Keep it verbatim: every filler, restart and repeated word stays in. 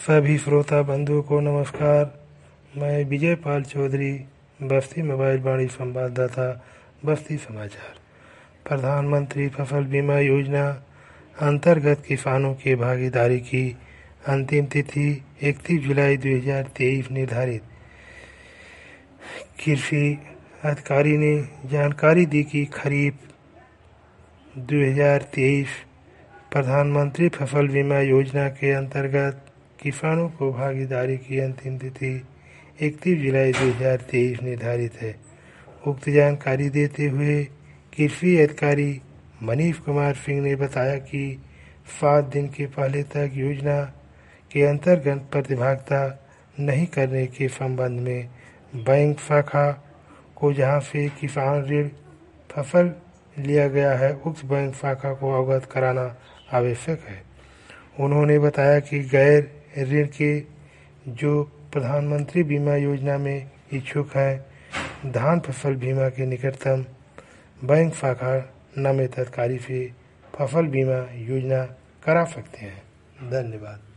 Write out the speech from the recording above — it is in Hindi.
सभी श्रोता बंधुओं को नमस्कार। मैं विजय पाल चौधरी, बस्ती मोबाइल वाणी संवाददाता, बस्ती समाचार। प्रधानमंत्री फसल बीमा योजना अंतर्गत किसानों की भागीदारी की अंतिम तिथि इकतीस जुलाई दो हज़ार तेईस निर्धारित। कृषि अधिकारी ने जानकारी दी कि खरीफ दो हज़ार तेईस प्रधानमंत्री फसल बीमा योजना के अंतर्गत किसानों को भागीदारी की अंतिम तिथि इकतीस जुलाई दो हज़ार तेईस निर्धारित है। उक्त जानकारी देते हुए कृषि अधिकारी मनीष कुमार सिंह ने बताया कि सात दिन के पहले तक योजना के अंतर्गत प्रतिभागिता नहीं करने के संबंध में बैंक शाखा को जहां से किसान ऋण फसल लिया गया है उक्त बैंक शाखा को अवगत कराना आवश्यक है। उन्होंने बताया कि गैर ऋण के जो प्रधानमंत्री बीमा योजना में इच्छुक हैं धान फसल बीमा के निकटतम बैंक शाखा नामित अधिकारी से फसल बीमा योजना करा सकते हैं। धन्यवाद।